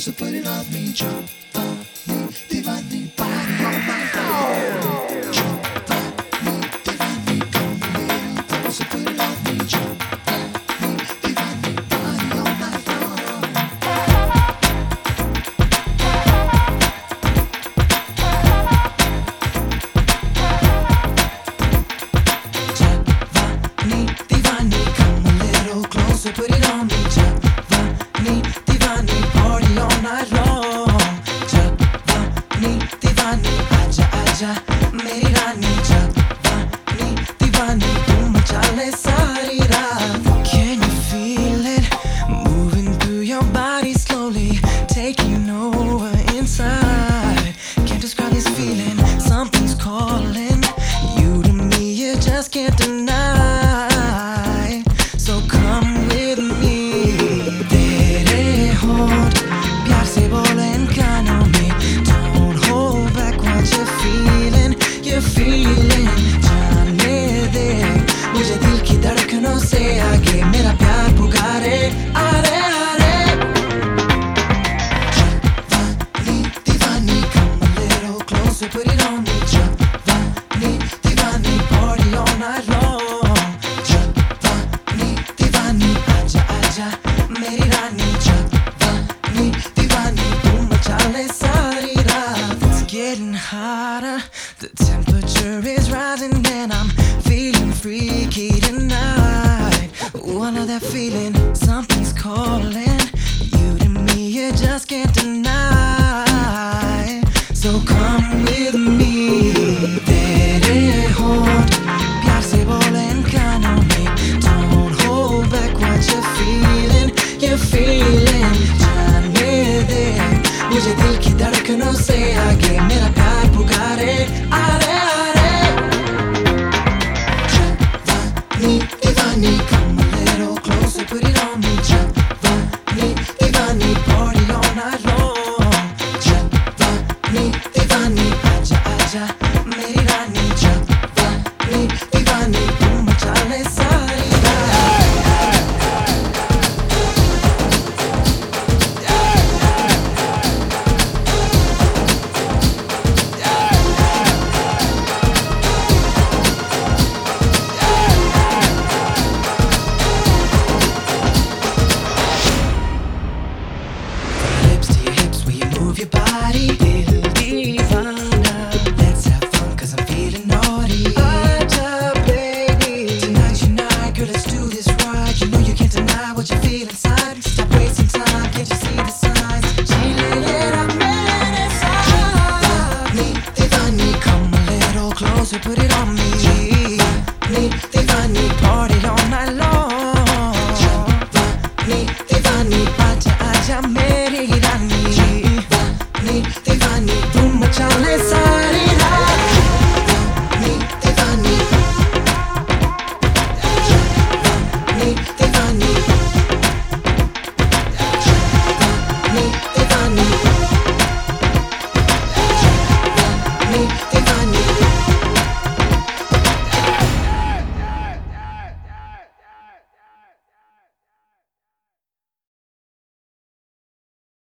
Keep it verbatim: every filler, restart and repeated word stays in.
closer, put it on me, Giovanni, Divani, body on my phone. Giovanni, Divani, come a little closer, put it on me, Giovanni, Divani, body on my phone. Giovanni, Divani, come a little closer, put it on me, Giovanni, Divani, party all night long. Giovanni, Divani, aja aja, meri rani. Giovanni, Divani, tu macha le sari raat. Can you feel it moving through your body slowly, taking over inside? Can't describe this feeling. Something's calling you to me. You just can't deny. So come with me. प्यार से बोले इन कानों में. Don't hold back what you're feeling. You're feeling. जाने दे मुझे दिल की धड़कनों से आगे. मेरा प्यार पुकारे. अरे अरे Giovanni, Divani, come a little closer, put it on me. Giovanni, Divani, party all night long. Giovanni, Divani, aja aja, meri rani. It's getting hotter, the temperature is rising, and I'm feeling freaky tonight. Ooh, I know that feeling, something's calling you to me, you just can't deny. So come with me. तेरे होंठ प्यार से बोले इन कानों में. Don't hold back what you're feeling, you're feeling. जाने दे मुझे दिल की धड़कनों से आगे. मेरा प्यार पुकारे. अरे अरे Giovanni, Divani, come a little closer, put it on me. Giovanni, Divani, party all night long. Giovanni, Divani, aja aja, meri rani. Giovanni, Divani, tu macha le sari raat. Move your body, little divana. Let's have fun, cause I'm feeling naughty. Aja, baby. Tonight's your night, girl, let's do this right. You know you can't deny what you feel inside. Stop wasting time, can't you see the signs? Giovanni, Divani, come a little closer, put it on me.